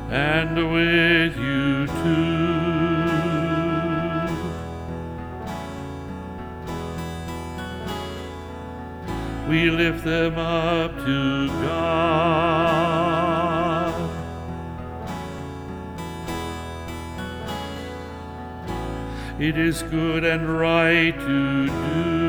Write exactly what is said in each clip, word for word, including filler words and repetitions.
and with you too. We lift them up to God. It is good and right to do.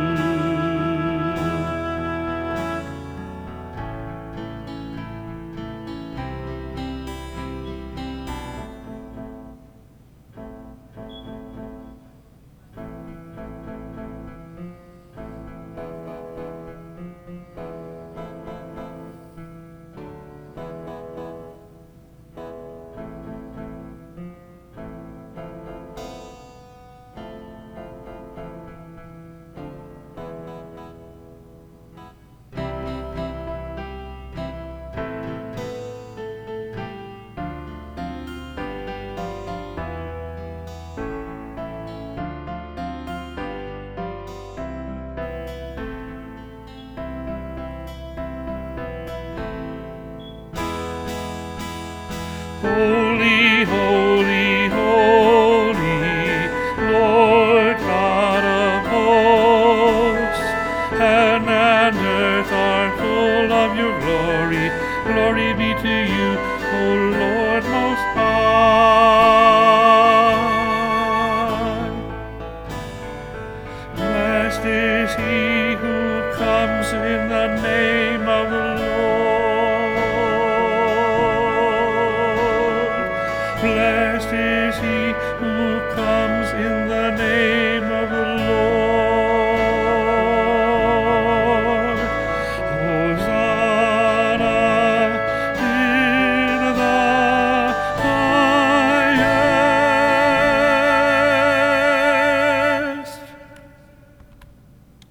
Holy, holy, holy, Lord God of hosts, heaven and earth are full of your glory. Glory be to you, O Lord Most High. Blessed is he who comes in the name